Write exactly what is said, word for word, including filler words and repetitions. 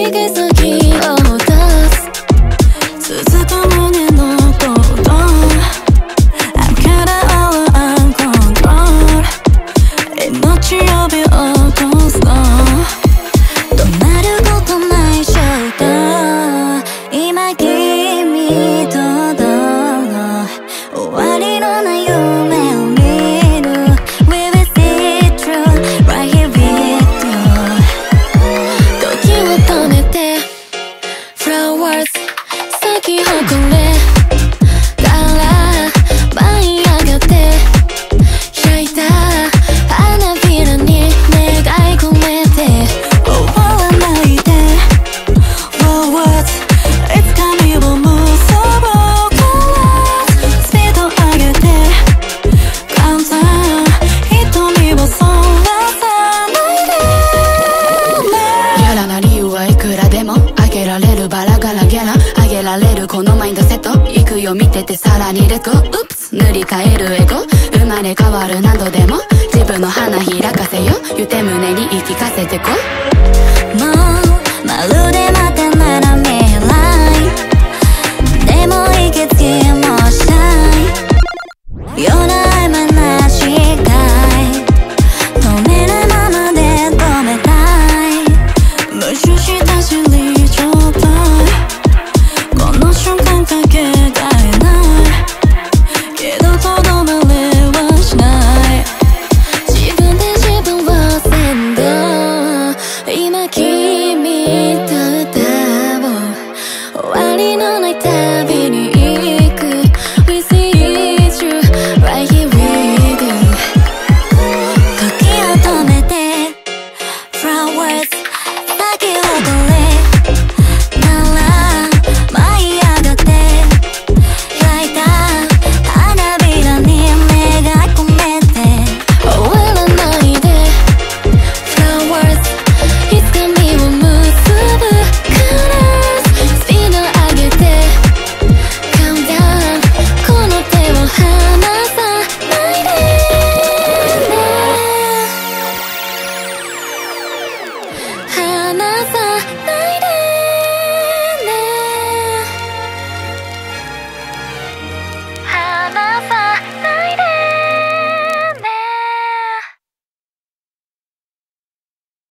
行き先を出す続く胸の鼓動 I'm kinda all uncontrolled 命呼び落とすの止まることないショート今君とどの終わりのない夢を見る We will see it through right here with you 時を止めて Flowers 咲き誇れたら舞い上がって開いた花びらに願い込めて終わらないで Flowers いつか身を結ぼうからスピード上げて簡単瞳をそらさないでやらな理由はいくらでもあげられるバラガラゲラあげられるこのマインドセット行くよ見ててさらにレッツゴー Oops 塗り替えるエゴ生まれ変わる何度でも自分の花開かせよ言って胸に言い聞かせてこもうまるで